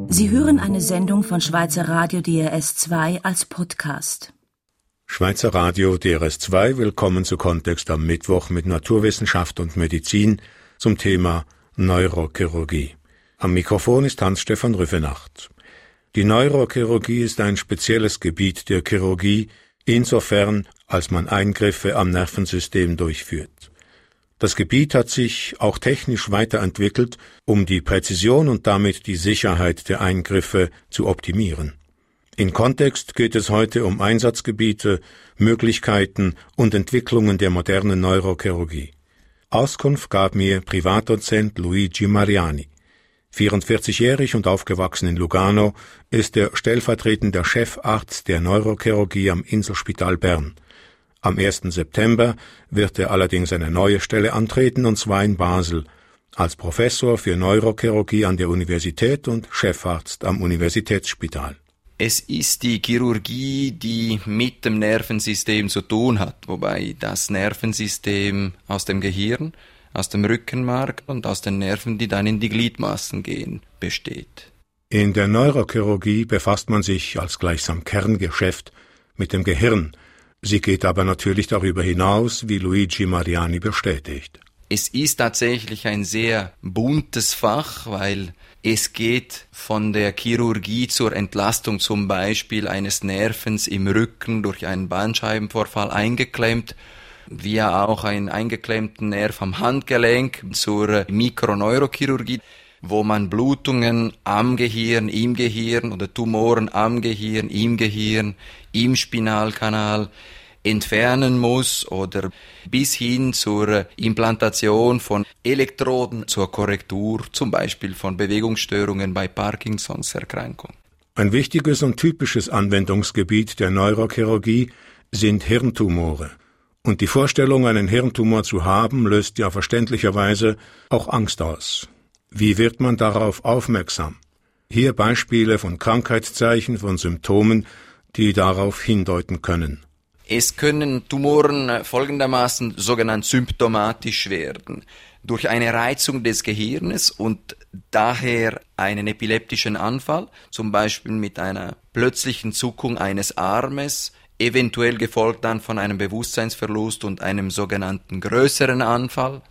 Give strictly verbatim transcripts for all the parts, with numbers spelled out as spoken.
Sie hören eine Sendung von Schweizer Radio D R S zwei als Podcast. Schweizer Radio D R S zwei, willkommen zu Kontext am Mittwoch mit Naturwissenschaft und Medizin zum Thema Neurochirurgie. Am Mikrofon ist Hans-Stefan Rüfenacht. Die Neurochirurgie ist ein spezielles Gebiet der Chirurgie, insofern als man Eingriffe am Nervensystem durchführt. Das Gebiet hat sich auch technisch weiterentwickelt, um die Präzision und damit die Sicherheit der Eingriffe zu optimieren. In Kontext geht es heute um Einsatzgebiete, Möglichkeiten und Entwicklungen der modernen Neurochirurgie. Auskunft gab mir Privatdozent Luigi Mariani. vierundvierzigjährig und aufgewachsen in Lugano, ist er stellvertretender Chefarzt der Neurochirurgie am Inselspital Bern. Am ersten September wird er allerdings eine neue Stelle antreten, und zwar in Basel, als Professor für Neurochirurgie an der Universität und Chefarzt am Universitätsspital. Es ist die Chirurgie, die mit dem Nervensystem zu tun hat, wobei das Nervensystem aus dem Gehirn, aus dem Rückenmark und aus den Nerven, die dann in die Gliedmaßen gehen, besteht. In der Neurochirurgie befasst man sich als gleichsam Kerngeschäft mit dem Gehirn. Sie geht aber natürlich darüber hinaus, wie Luigi Mariani bestätigt. Es ist tatsächlich ein sehr buntes Fach, weil es geht von der Chirurgie zur Entlastung zum Beispiel eines Nervens im Rücken durch einen Bandscheibenvorfall eingeklemmt, wie auch einen eingeklemmten Nerv am Handgelenk zur Mikroneurochirurgie, wo man Blutungen am Gehirn, im Gehirn oder Tumoren am Gehirn, im Gehirn, im Spinalkanal entfernen muss, oder bis hin zur Implantation von Elektroden zur Korrektur, zum Beispiel von Bewegungsstörungen bei Parkinsons Erkrankung. Ein wichtiges und typisches Anwendungsgebiet der Neurochirurgie sind Hirntumore. Und die Vorstellung, einen Hirntumor zu haben, löst ja verständlicherweise auch Angst aus. Wie wird man darauf aufmerksam? Hier Beispiele von Krankheitszeichen, von Symptomen, die darauf hindeuten können. Es können Tumoren folgendermaßen sogenannt symptomatisch werden. Durch eine Reizung des Gehirnes und daher einen epileptischen Anfall, zum Beispiel mit einer plötzlichen Zuckung eines Armes, eventuell gefolgt dann von einem Bewusstseinsverlust und einem sogenannten größeren Anfall.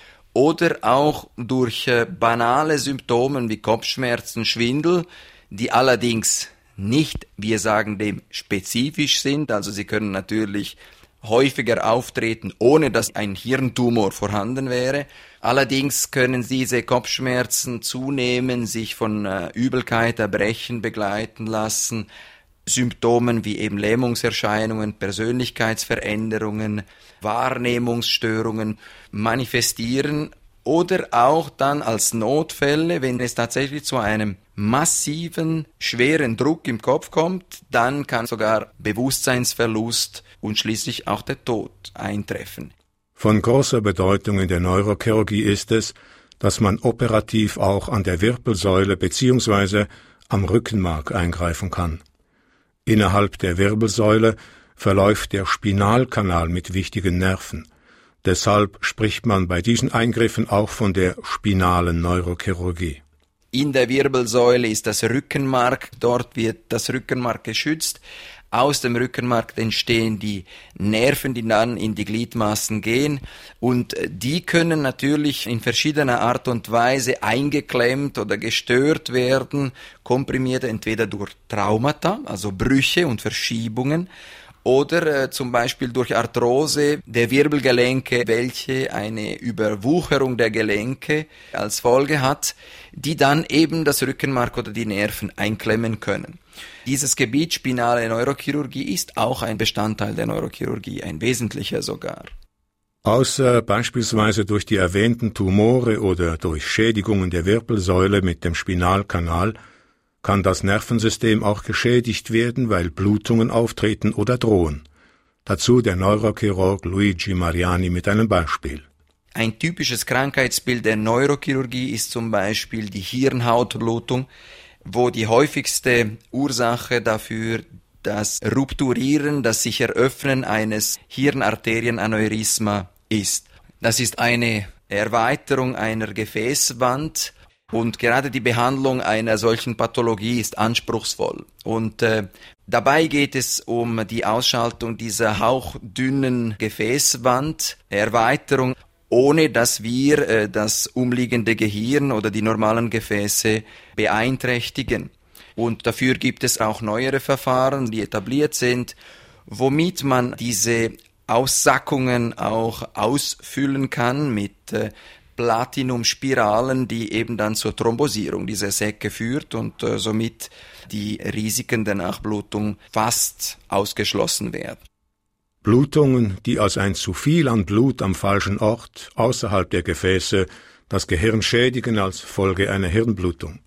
Oder auch durch äh, banale Symptome wie Kopfschmerzen, Schwindel, die allerdings nicht, wir sagen dem, spezifisch sind. Also sie können natürlich häufiger auftreten, ohne dass ein Hirntumor vorhanden wäre. Allerdings können diese Kopfschmerzen zunehmen, sich von äh, Übelkeit, Erbrechen begleiten lassen, Symptomen wie eben Lähmungserscheinungen, Persönlichkeitsveränderungen, Wahrnehmungsstörungen manifestieren oder auch dann als Notfälle, wenn es tatsächlich zu einem massiven, schweren Druck im Kopf kommt, dann kann sogar Bewusstseinsverlust und schließlich auch der Tod eintreffen. Von großer Bedeutung in der Neurochirurgie ist es, dass man operativ auch an der Wirbelsäule bzw. am Rückenmark eingreifen kann. Innerhalb der Wirbelsäule verläuft der Spinalkanal mit wichtigen Nerven. Deshalb spricht man bei diesen Eingriffen auch von der spinalen Neurochirurgie. In der Wirbelsäule ist das Rückenmark, dort wird das Rückenmark geschützt. Aus dem Rückenmark entstehen die Nerven, die dann in die Gliedmaßen gehen, und die können natürlich in verschiedener Art und Weise eingeklemmt oder gestört werden, komprimiert entweder durch Traumata, also Brüche und Verschiebungen, oder äh, zum Beispiel durch Arthrose der Wirbelgelenke, welche eine Überwucherung der Gelenke als Folge hat, die dann eben das Rückenmark oder die Nerven einklemmen können. Dieses Gebiet spinale Neurochirurgie ist auch ein Bestandteil der Neurochirurgie, ein wesentlicher sogar. Außer beispielsweise durch die erwähnten Tumore oder durch Schädigungen der Wirbelsäule mit dem Spinalkanal kann das Nervensystem auch geschädigt werden, weil Blutungen auftreten oder drohen. Dazu der Neurochirurg Luigi Mariani mit einem Beispiel. Ein typisches Krankheitsbild der Neurochirurgie ist zum Beispiel die Hirnhautblutung, wo die häufigste Ursache dafür das Rupturieren, das sich eröffnen eines Hirnarterienaneurysma ist. Das ist eine Erweiterung einer Gefäßwand, Und gerade die Behandlung einer solchen Pathologie ist anspruchsvoll. Und äh, dabei geht es um die Ausschaltung dieser hauchdünnen Gefäßwand, Erweiterung, ohne dass wir äh, das umliegende Gehirn oder die normalen Gefäße beeinträchtigen. Und dafür gibt es auch neuere Verfahren, die etabliert sind, womit man diese Aussackungen auch ausfüllen kann mit äh, Platinumspiralen, die eben dann zur Thrombosierung dieser Säcke führt und äh, somit die Risiken der Nachblutung fast ausgeschlossen werden. Blutungen, die als ein zu viel an Blut am falschen Ort außerhalb der Gefäße das Gehirn schädigen als Folge einer Hirnblutung.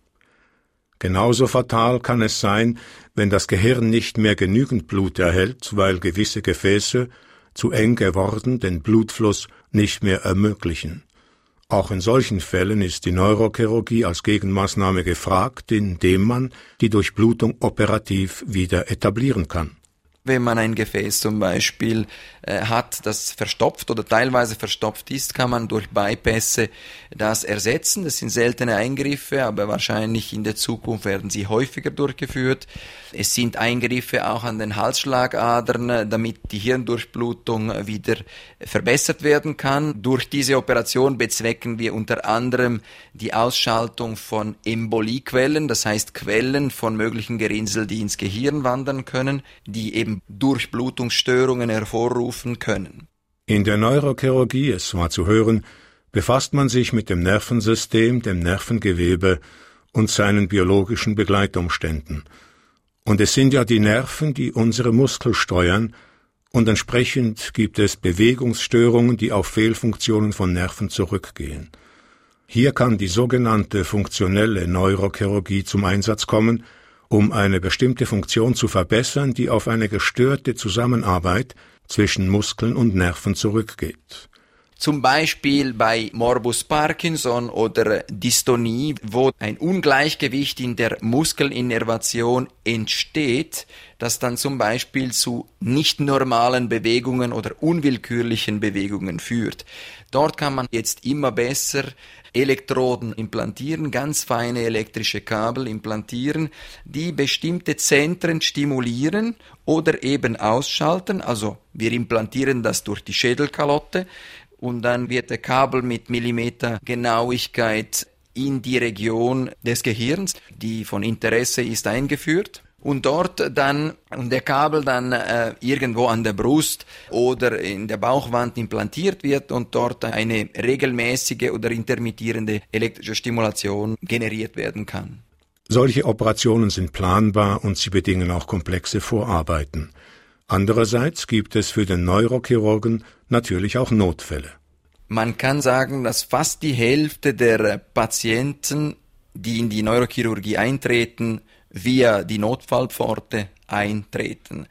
Genauso fatal kann es sein, wenn das Gehirn nicht mehr genügend Blut erhält, weil gewisse Gefäße, zu eng geworden, den Blutfluss nicht mehr ermöglichen. Auch in solchen Fällen ist die Neurochirurgie als Gegenmaßnahme gefragt, indem man die Durchblutung operativ wieder etablieren kann. Wenn man ein Gefäß zum Beispiel äh, hat, das verstopft oder teilweise verstopft ist, kann man durch Bypässe das ersetzen. Das sind seltene Eingriffe, aber wahrscheinlich in der Zukunft werden sie häufiger durchgeführt. Es sind Eingriffe auch an den Halsschlagadern, damit die Hirndurchblutung wieder verbessert werden kann. Durch diese Operation bezwecken wir unter anderem die Ausschaltung von Emboliequellen, das heißt Quellen von möglichen Gerinnsel, die ins Gehirn wandern können, die eben Durchblutungsstörungen hervorrufen können. In der Neurochirurgie, es war zu hören, befasst man sich mit dem Nervensystem, dem Nervengewebe und seinen biologischen Begleitumständen. Und es sind ja die Nerven, die unsere Muskeln steuern, und entsprechend gibt es Bewegungsstörungen, die auf Fehlfunktionen von Nerven zurückgehen. Hier kann die sogenannte funktionelle Neurochirurgie zum Einsatz kommen, um eine bestimmte Funktion zu verbessern, die auf eine gestörte Zusammenarbeit zwischen Muskeln und Nerven zurückgeht. Zum Beispiel bei Morbus Parkinson oder Dystonie, wo ein Ungleichgewicht in der Muskelinnervation entsteht, das dann zum Beispiel zu nicht normalen Bewegungen oder unwillkürlichen Bewegungen führt. Dort kann man jetzt immer besser Elektroden implantieren, ganz feine elektrische Kabel implantieren, die bestimmte Zentren stimulieren oder eben ausschalten. Also wir implantieren das durch die Schädelkalotte und dann wird der Kabel mit Millimeter Genauigkeit in die Region des Gehirns, die von Interesse ist, eingeführt. Und dort dann, und der Kabel dann äh, irgendwo an der Brust oder in der Bauchwand implantiert wird und dort eine regelmäßige oder intermittierende elektrische Stimulation generiert werden kann. Solche Operationen sind planbar und sie bedingen auch komplexe Vorarbeiten. Andererseits gibt es für den Neurochirurgen natürlich auch Notfälle. Man kann sagen, dass fast die Hälfte der Patienten, die in die Neurochirurgie eintreten, via die Notfallpforte eintreten.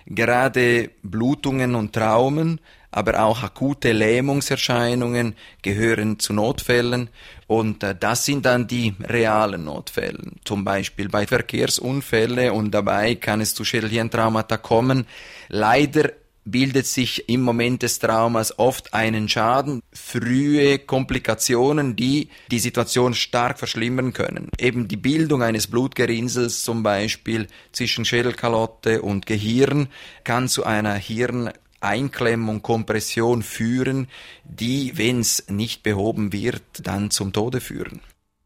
Gerade Blutungen und Traumen, aber auch akute Lähmungserscheinungen gehören zu Notfällen und äh, das sind dann die realen Notfälle. Zum Beispiel bei Verkehrsunfällen und dabei kann es zu Schädelhirntraumata kommen. Leider bildet sich im Moment des Traumas oft einen Schaden, frühe Komplikationen, die die Situation stark verschlimmern können. Eben die Bildung eines Blutgerinnsels zum Beispiel zwischen Schädelkalotte und Gehirn kann zu einer Hirneinklemmung, Kompression führen, die, wenn es nicht behoben wird, dann zum Tode führen.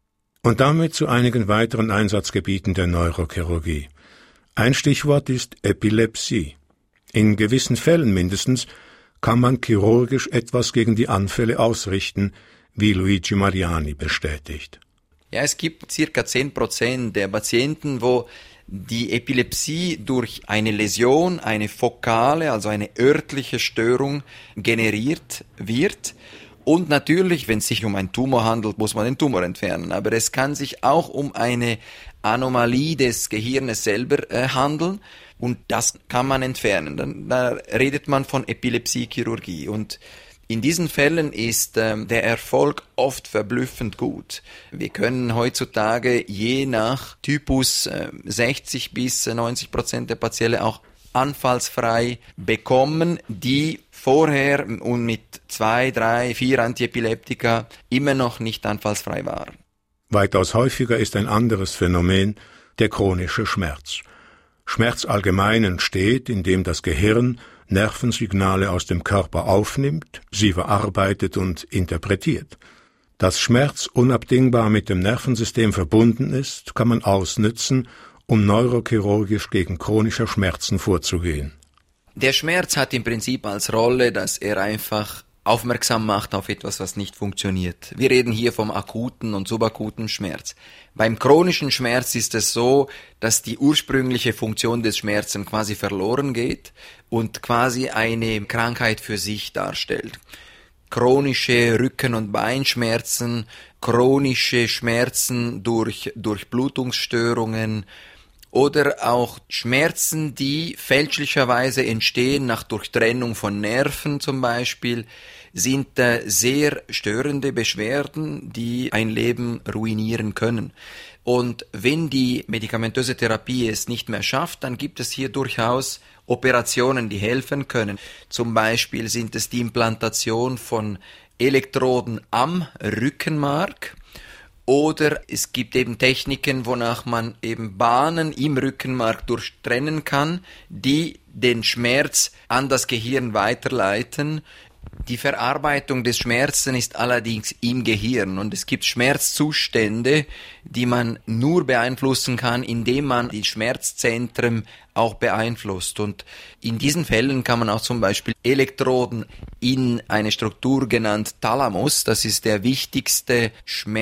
Und damit zu einigen weiteren Einsatzgebieten der Neurochirurgie. Ein Stichwort ist Epilepsie. In gewissen Fällen mindestens kann man chirurgisch etwas gegen die Anfälle ausrichten, wie Luigi Mariani bestätigt. Ja, es gibt circa zehn Prozent der Patienten, wo die Epilepsie durch eine Läsion, eine fokale, also eine örtliche Störung generiert wird. Und natürlich, wenn es sich um einen Tumor handelt, muss man den Tumor entfernen. Aber es kann sich auch um eine Anomalie des Gehirnes selber äh, handeln. Und das kann man entfernen. Dann, da redet man von Epilepsiechirurgie. Und in diesen Fällen ist ähm, der Erfolg oft verblüffend gut. Wir können heutzutage je nach Typus äh, sechzig bis neunzig Prozent der Patienten auch anfallsfrei bekommen, die vorher und mit zwei, drei, vier Antiepileptika immer noch nicht anfallsfrei waren. Weitaus häufiger ist ein anderes Phänomen, der chronische Schmerz. Schmerz allgemein entsteht, indem das Gehirn Nervensignale aus dem Körper aufnimmt, sie verarbeitet und interpretiert. Dass Schmerz unabdingbar mit dem Nervensystem verbunden ist, kann man ausnützen, um neurochirurgisch gegen chronische Schmerzen vorzugehen. Der Schmerz hat im Prinzip als Rolle, dass er einfach aufmerksam macht auf etwas, was nicht funktioniert. Wir reden hier vom akuten und subakuten Schmerz. Beim chronischen Schmerz ist es so, dass die ursprüngliche Funktion des Schmerzes quasi verloren geht und quasi eine Krankheit für sich darstellt. Chronische Rücken- und Beinschmerzen, chronische Schmerzen durch Durchblutungsstörungen oder auch Schmerzen, die fälschlicherweise entstehen nach Durchtrennung von Nerven zum Beispiel, sind äh, sehr störende Beschwerden, die ein Leben ruinieren können. Und wenn die medikamentöse Therapie es nicht mehr schafft, dann gibt es hier durchaus Operationen, die helfen können. Zum Beispiel sind es die Implantation von Elektroden am Rückenmark. Oder es gibt eben Techniken, wonach man eben Bahnen im Rückenmark durchtrennen kann, die den Schmerz an das Gehirn weiterleiten. Die Verarbeitung des Schmerzes ist allerdings im Gehirn und es gibt Schmerzzustände, die man nur beeinflussen kann, indem man die Schmerzzentren auch beeinflusst. Und in diesen Fällen kann man auch zum Beispiel Elektroden in eine Struktur genannt Thalamus, das ist der wichtigste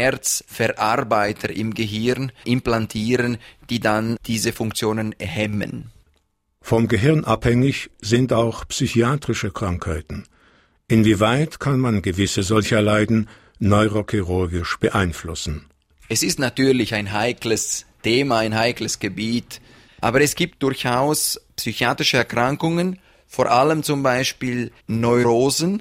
Schmerzverarbeiter im Gehirn, implantieren, die dann diese Funktionen hemmen. Vom Gehirn abhängig sind auch psychiatrische Krankheiten. Inwieweit kann man gewisse solcher Leiden neurochirurgisch beeinflussen? Es ist natürlich ein heikles Thema, ein heikles Gebiet, aber es gibt durchaus psychiatrische Erkrankungen, vor allem zum Beispiel Neurosen,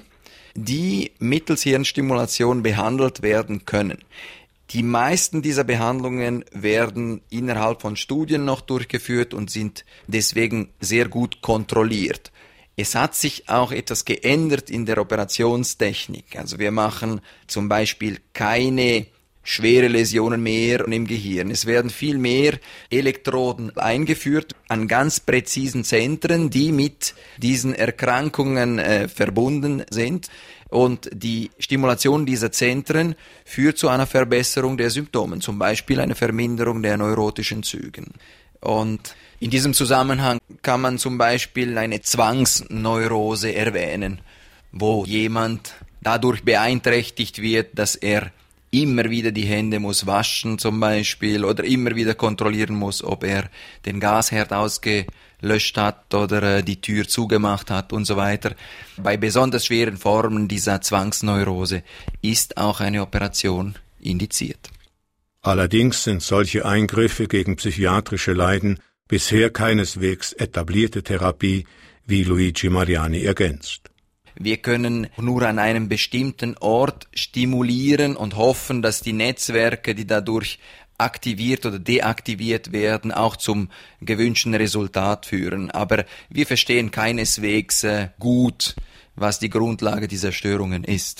die mittels Hirnstimulation behandelt werden können. Die meisten dieser Behandlungen werden innerhalb von Studien noch durchgeführt und sind deswegen sehr gut kontrolliert. Es hat sich auch etwas geändert in der Operationstechnik. Also wir machen zum Beispiel keine schwere Läsionen mehr im Gehirn. Es werden viel mehr Elektroden eingeführt an ganz präzisen Zentren, die mit diesen Erkrankungen äh, verbunden sind. Und die Stimulation dieser Zentren führt zu einer Verbesserung der Symptome, zum Beispiel eine Verminderung der neurotischen Zügen. Und in diesem Zusammenhang kann man zum Beispiel eine Zwangsneurose erwähnen, wo jemand dadurch beeinträchtigt wird, dass er immer wieder die Hände muss waschen zum Beispiel oder immer wieder kontrollieren muss, ob er den Gasherd ausgelöscht hat oder die Tür zugemacht hat und so weiter. Bei besonders schweren Formen dieser Zwangsneurose ist auch eine Operation indiziert. Allerdings sind solche Eingriffe gegen psychiatrische Leiden bisher keineswegs etablierte Therapie, wie Luigi Mariani ergänzt. Wir können nur an einem bestimmten Ort stimulieren und hoffen, dass die Netzwerke, die dadurch aktiviert oder deaktiviert werden, auch zum gewünschten Resultat führen. Aber wir verstehen keineswegs äh, gut, was die Grundlage dieser Störungen ist.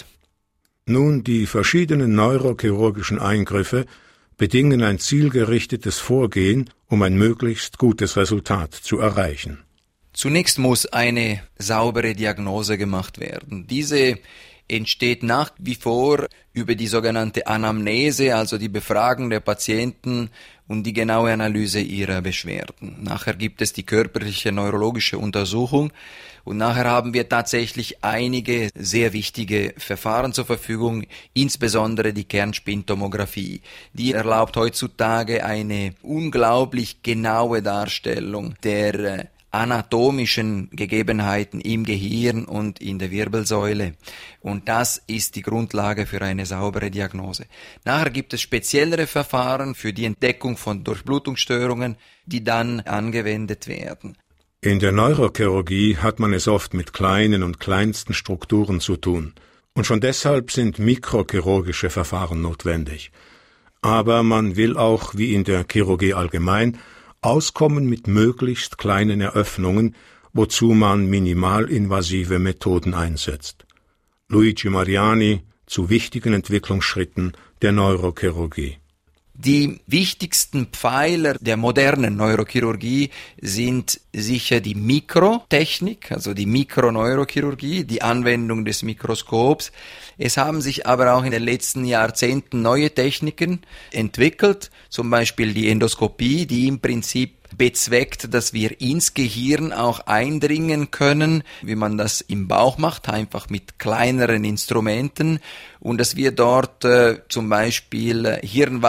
Nun, die verschiedenen neurochirurgischen Eingriffe bedingen ein zielgerichtetes Vorgehen, um ein möglichst gutes Resultat zu erreichen. Zunächst muss eine saubere Diagnose gemacht werden. Diese entsteht nach wie vor über die sogenannte Anamnese, also die Befragung der Patienten und die genaue Analyse ihrer Beschwerden. Nachher gibt es die körperliche neurologische Untersuchung und nachher haben wir tatsächlich einige sehr wichtige Verfahren zur Verfügung, insbesondere die Kernspintomographie. Die erlaubt heutzutage eine unglaublich genaue Darstellung der anatomischen Gegebenheiten im Gehirn und in der Wirbelsäule. Und das ist die Grundlage für eine saubere Diagnose. Nachher gibt es speziellere Verfahren für die Entdeckung von Durchblutungsstörungen, die dann angewendet werden. In der Neurochirurgie hat man es oft mit kleinen und kleinsten Strukturen zu tun. Und schon deshalb sind mikrochirurgische Verfahren notwendig. Aber man will auch, wie in der Chirurgie allgemein, auskommen mit möglichst kleinen Eröffnungen, wozu man minimalinvasive Methoden einsetzt. Luigi Mariani zu wichtigen Entwicklungsschritten der Neurochirurgie. Die wichtigsten Pfeiler der modernen Neurochirurgie sind sicher die Mikrotechnik, also die Mikroneurochirurgie, die Anwendung des Mikroskops. Es haben sich aber auch in den letzten Jahrzehnten neue Techniken entwickelt, zum Beispiel die Endoskopie, die im Prinzip bezweckt, dass wir ins Gehirn auch eindringen können, wie man das im Bauch macht, einfach mit kleineren Instrumenten, und dass wir dort äh, zum Beispiel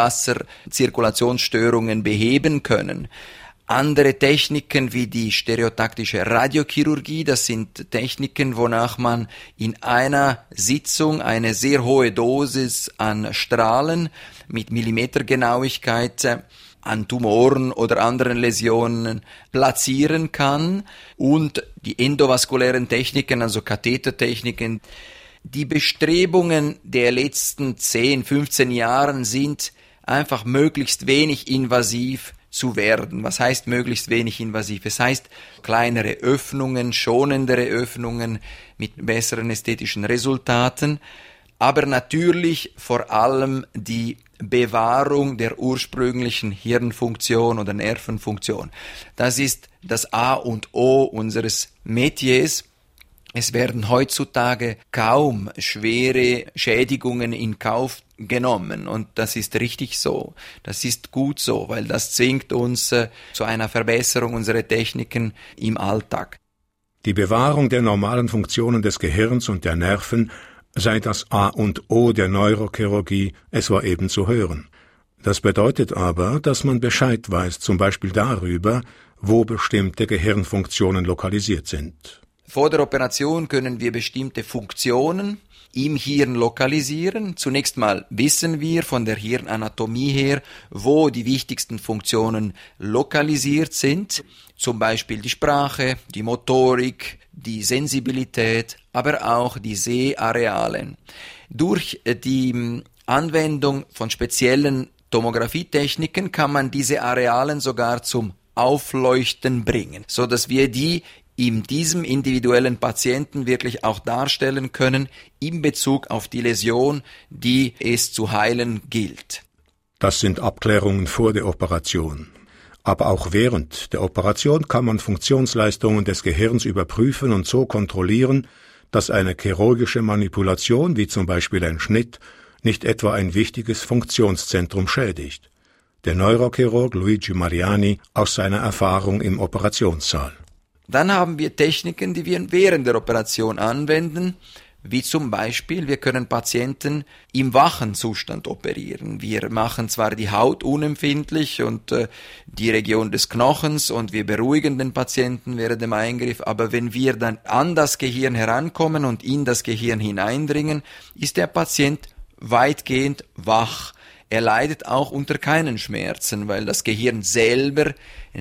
Hirnwasserzirkulationsstörungen beheben können. Andere Techniken wie die stereotaktische Radiochirurgie, das sind Techniken, wonach man in einer Sitzung eine sehr hohe Dosis an Strahlen mit Millimetergenauigkeit an Tumoren oder anderen Läsionen platzieren kann, und die endovaskulären Techniken, also Kathetertechniken. Die Bestrebungen der letzten zehn, fünfzehn Jahren sind einfach möglichst wenig invasiv zu werden. Was heißt möglichst wenig invasiv? Es heißt kleinere Öffnungen, schonendere Öffnungen mit besseren ästhetischen Resultaten, aber natürlich vor allem die Bewahrung der ursprünglichen Hirnfunktion oder Nervenfunktion. Das ist das A und O unseres Metiers. Es werden heutzutage kaum schwere Schädigungen in Kauf genommen, und das ist richtig so. Das ist gut so, weil das zwingt uns äh, zu einer Verbesserung unserer Techniken im Alltag. Die Bewahrung der normalen Funktionen des Gehirns und der Nerven sei das A und O der Neurochirurgie, es war eben zu hören. Das bedeutet aber, dass man Bescheid weiß, zum Beispiel darüber, wo bestimmte Gehirnfunktionen lokalisiert sind. Vor der Operation können wir bestimmte Funktionen im Hirn lokalisieren. Zunächst mal wissen wir von der Hirnanatomie her, wo die wichtigsten Funktionen lokalisiert sind. Zum Beispiel die Sprache, die Motorik, die Sensibilität, aber auch die Sehareale. Durch die Anwendung von speziellen Tomographietechniken kann man diese Arealen sogar zum Aufleuchten bringen, so dass wir die in diesem individuellen Patienten wirklich auch darstellen können in Bezug auf die Läsion, die es zu heilen gilt. Das sind Abklärungen vor der Operation. Aber auch während der Operation kann man Funktionsleistungen des Gehirns überprüfen und so kontrollieren, dass eine chirurgische Manipulation, wie zum Beispiel ein Schnitt, nicht etwa ein wichtiges Funktionszentrum schädigt. Der Neurochirurg Luigi Mariani aus seiner Erfahrung im Operationssaal. Dann haben wir Techniken, die wir während der Operation anwenden, wie zum Beispiel, wir können Patienten im wachen Zustand operieren. Wir machen zwar die Haut unempfindlich und äh, die Region des Knochens, und wir beruhigen den Patienten während dem Eingriff, aber wenn wir dann an das Gehirn herankommen und in das Gehirn hineindringen, ist der Patient weitgehend wach. Er leidet auch unter keinen Schmerzen, weil das Gehirn selber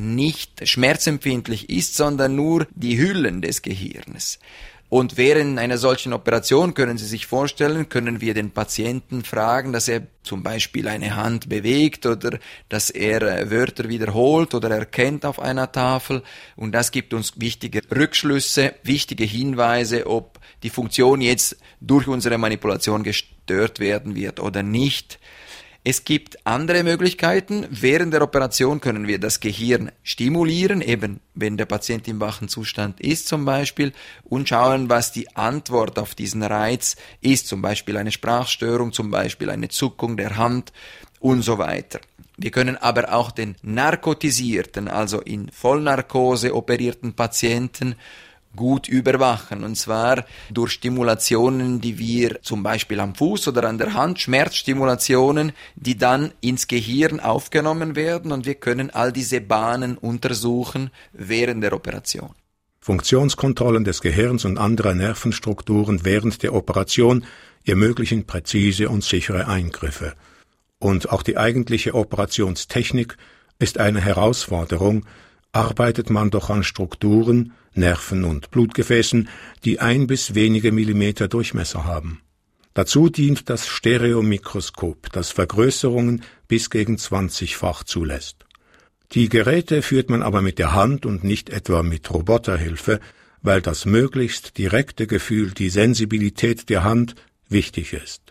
nicht schmerzempfindlich ist, sondern nur die Hüllen des Gehirns. Und während einer solchen Operation, können Sie sich vorstellen, können wir den Patienten fragen, dass er zum Beispiel eine Hand bewegt oder dass er Wörter wiederholt oder erkennt auf einer Tafel. Und das gibt uns wichtige Rückschlüsse, wichtige Hinweise, ob die Funktion jetzt durch unsere Manipulation gestört werden wird oder nicht. Es gibt andere Möglichkeiten. Während der Operation können wir das Gehirn stimulieren, eben wenn der Patient im wachen Zustand ist zum Beispiel, und schauen, was die Antwort auf diesen Reiz ist, zum Beispiel eine Sprachstörung, zum Beispiel eine Zuckung der Hand und so weiter. Wir können aber auch den narkotisierten, also in Vollnarkose operierten Patienten gut überwachen, und zwar durch Stimulationen, die wir zum Beispiel am Fuß oder an der Hand, Schmerzstimulationen, die dann ins Gehirn aufgenommen werden, und wir können all diese Bahnen untersuchen während der Operation. Funktionskontrollen des Gehirns und anderer Nervenstrukturen während der Operation ermöglichen präzise und sichere Eingriffe. Und auch die eigentliche Operationstechnik ist eine Herausforderung, arbeitet man doch an Strukturen, Nerven und Blutgefäßen, die ein bis wenige Millimeter Durchmesser haben. Dazu dient das Stereomikroskop, das Vergrößerungen bis gegen zwanzigfach zulässt. Die Geräte führt man aber mit der Hand und nicht etwa mit Roboterhilfe, weil das möglichst direkte Gefühl, die Sensibilität der Hand, wichtig ist.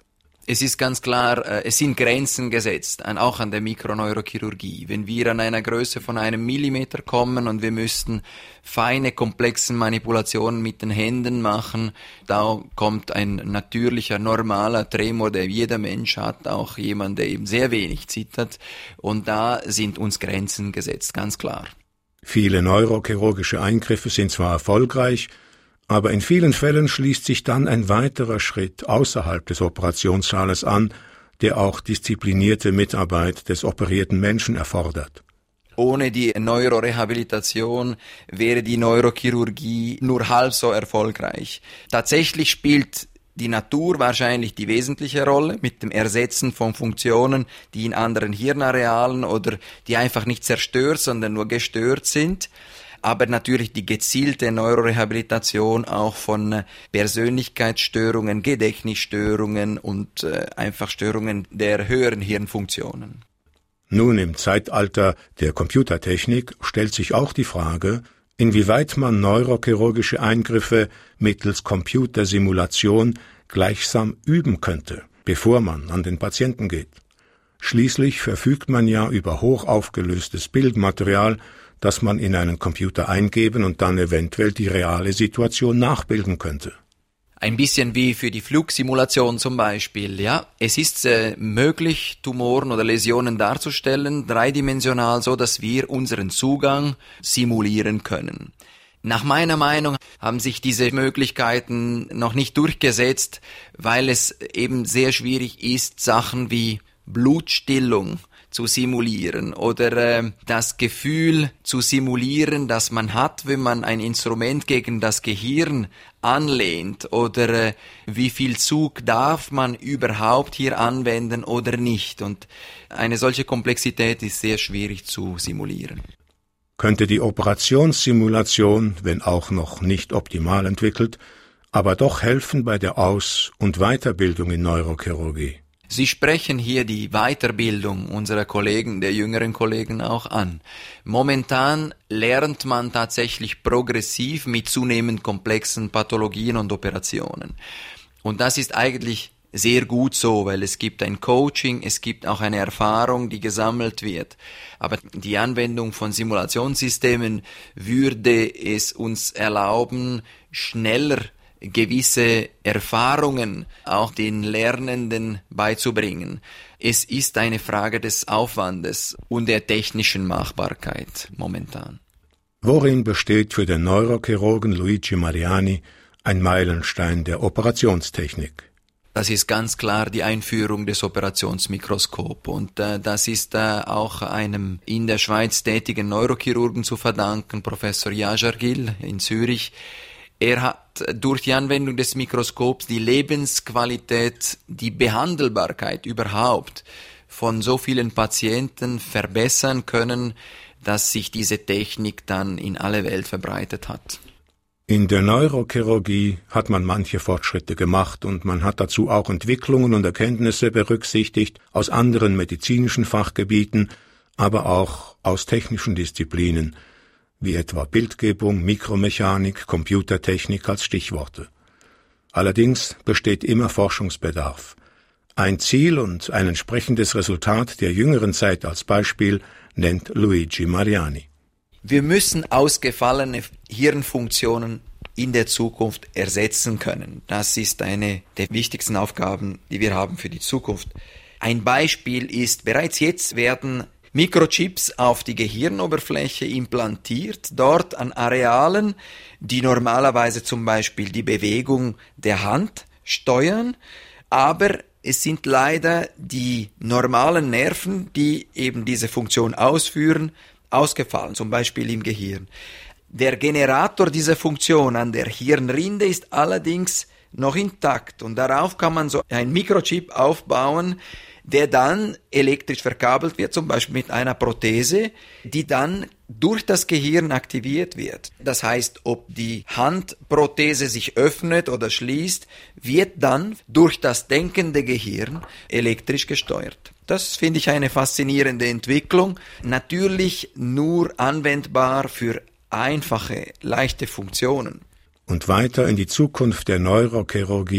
Es ist ganz klar, es sind Grenzen gesetzt, auch an der Mikroneurochirurgie. Wenn wir an einer Größe von einem Millimeter kommen und wir müssten feine, komplexe Manipulationen mit den Händen machen, da kommt ein natürlicher, normaler Tremor, der jeder Mensch hat, auch jemand, der eben sehr wenig zittert. Und da sind uns Grenzen gesetzt, ganz klar. Viele neurochirurgische Eingriffe sind zwar erfolgreich, aber in vielen Fällen schließt sich dann ein weiterer Schritt außerhalb des Operationssaales an, der auch disziplinierte Mitarbeit des operierten Menschen erfordert. Ohne die Neurorehabilitation wäre die Neurochirurgie nur halb so erfolgreich. Tatsächlich spielt die Natur wahrscheinlich die wesentliche Rolle mit dem Ersetzen von Funktionen, die in anderen Hirnarealen oder die einfach nicht zerstört, sondern nur gestört sind. Aber natürlich die gezielte Neurorehabilitation auch von Persönlichkeitsstörungen, Gedächtnisstörungen und äh, einfach Störungen der höheren Hirnfunktionen. Nun im Zeitalter der Computertechnik stellt sich auch die Frage, inwieweit man neurochirurgische Eingriffe mittels Computersimulation gleichsam üben könnte, bevor man an den Patienten geht. Schließlich verfügt man ja über hoch aufgelöstes Bildmaterial, das man in einen Computer eingeben und dann eventuell die reale Situation nachbilden könnte. Ein bisschen wie für die Flugsimulation zum Beispiel, ja. Es ist äh, möglich, Tumoren oder Läsionen darzustellen, dreidimensional, so dass wir unseren Zugang simulieren können. Nach meiner Meinung haben sich diese Möglichkeiten noch nicht durchgesetzt, weil es eben sehr schwierig ist, Sachen wie Blutstillung zu simulieren oder äh, das Gefühl zu simulieren, das man hat, wenn man ein Instrument gegen das Gehirn anlehnt oder äh, wie viel Zug darf man überhaupt hier anwenden oder nicht. Und eine solche Komplexität ist sehr schwierig zu simulieren. Könnte die Operationssimulation, wenn auch noch nicht optimal entwickelt, aber doch helfen bei der Aus- und Weiterbildung in Neurochirurgie? Sie sprechen hier die Weiterbildung unserer Kollegen, der jüngeren Kollegen auch an. Momentan lernt man tatsächlich progressiv mit zunehmend komplexen Pathologien und Operationen. Und das ist eigentlich sehr gut so, weil es gibt ein Coaching, es gibt auch eine Erfahrung, die gesammelt wird. Aber die Anwendung von Simulationssystemen würde es uns erlauben, schneller gewisse Erfahrungen auch den Lernenden beizubringen. Es ist eine Frage des Aufwandes und der technischen Machbarkeit momentan. Worin besteht für den Neurochirurgen Luigi Mariani ein Meilenstein der Operationstechnik? Das ist ganz klar die Einführung des Operationsmikroskops und äh, das ist äh, auch einem in der Schweiz tätigen Neurochirurgen zu verdanken, Professor Yajargil in Zürich. Er hat durch die Anwendung des Mikroskops die Lebensqualität, die Behandelbarkeit überhaupt von so vielen Patienten verbessern können, dass sich diese Technik dann in alle Welt verbreitet hat. In der Neurochirurgie hat man manche Fortschritte gemacht und man hat dazu auch Entwicklungen und Erkenntnisse berücksichtigt aus anderen medizinischen Fachgebieten, aber auch aus technischen Disziplinen, wie etwa Bildgebung, Mikromechanik, Computertechnik als Stichworte. Allerdings besteht immer Forschungsbedarf. Ein Ziel und ein entsprechendes Resultat der jüngeren Zeit als Beispiel nennt Luigi Mariani. Wir müssen ausgefallene Hirnfunktionen in der Zukunft ersetzen können. Das ist eine der wichtigsten Aufgaben, die wir haben für die Zukunft. Ein Beispiel ist, bereits jetzt werden Mikrochips auf die Gehirnoberfläche implantiert, dort an Arealen, die normalerweise zum Beispiel die Bewegung der Hand steuern, aber es sind leider die normalen Nerven, die eben diese Funktion ausführen, ausgefallen, zum Beispiel im Gehirn. Der Generator dieser Funktion an der Hirnrinde ist allerdings noch intakt und darauf kann man so ein Mikrochip aufbauen, der dann elektrisch verkabelt wird, zum Beispiel mit einer Prothese, die dann durch das Gehirn aktiviert wird. Das heißt, ob die Handprothese sich öffnet oder schließt, wird dann durch das denkende Gehirn elektrisch gesteuert. Das finde ich eine faszinierende Entwicklung. Natürlich nur anwendbar für einfache, leichte Funktionen. Und weiter in die Zukunft der Neurochirurgie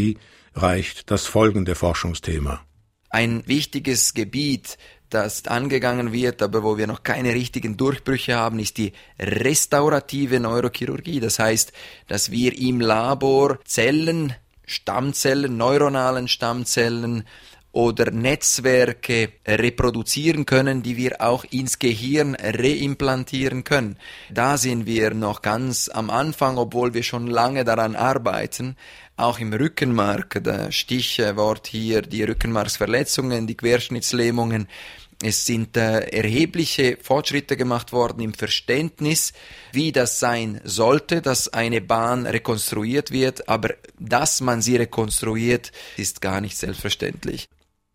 reicht das folgende Forschungsthema. Ein wichtiges Gebiet, das angegangen wird, aber wo wir noch keine richtigen Durchbrüche haben, ist die restaurative Neurochirurgie. Das heißt, dass wir im Labor Zellen, Stammzellen, neuronalen Stammzellen oder Netzwerke reproduzieren können, die wir auch ins Gehirn reimplantieren können. Da sind wir noch ganz am Anfang, obwohl wir schon lange daran arbeiten. Auch im Rückenmark, das Stichwort hier, die Rückenmarksverletzungen, die Querschnittslähmungen. Es sind äh, erhebliche Fortschritte gemacht worden im Verständnis, wie das sein sollte, dass eine Bahn rekonstruiert wird, aber dass man sie rekonstruiert, ist gar nicht selbstverständlich.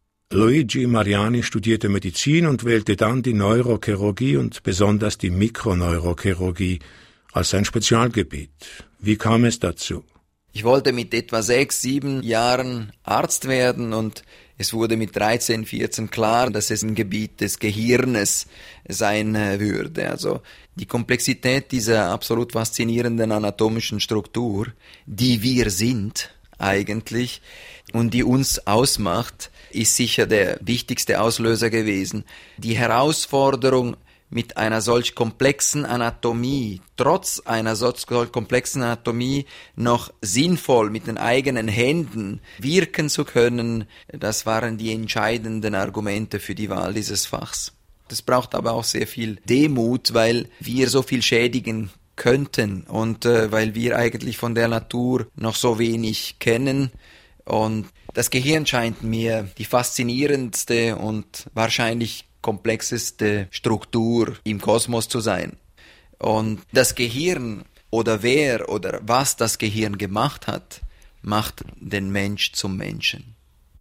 Luigi Mariani studierte Medizin und wählte dann die Neurochirurgie und besonders die Mikroneurochirurgie als sein Spezialgebiet. Wie kam es dazu? Ich wollte mit etwa sechs, sieben Jahren Arzt werden und es wurde mit dreizehn, vierzehn klar, dass es ein Gebiet des Gehirnes sein würde. Also die Komplexität dieser absolut faszinierenden anatomischen Struktur, die wir sind eigentlich und die uns ausmacht, ist sicher der wichtigste Auslöser gewesen. Die Herausforderung, mit einer solch komplexen Anatomie, trotz einer solch komplexen Anatomie noch sinnvoll mit den eigenen Händen wirken zu können, das waren die entscheidenden Argumente für die Wahl dieses Fachs. Das braucht aber auch sehr viel Demut, weil wir so viel schädigen könnten und äh, weil wir eigentlich von der Natur noch so wenig kennen. Und das Gehirn scheint mir die faszinierendste und wahrscheinlich komplexeste Struktur im Kosmos zu sein. Und das Gehirn oder wer oder was das Gehirn gemacht hat, macht den Mensch zum Menschen.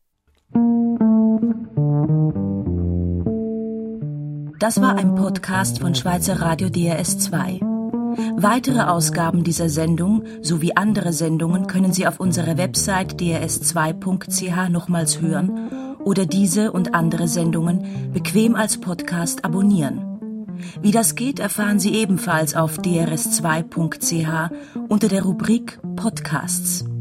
Das war ein Podcast von Schweizer Radio D R S zwei. Weitere Ausgaben dieser Sendung sowie andere Sendungen können Sie auf unserer Website d r s zwei punkt c h nochmals hören oder diese und andere Sendungen bequem als Podcast abonnieren. Wie das geht, erfahren Sie ebenfalls auf d r s zwei punkt c h unter der Rubrik Podcasts.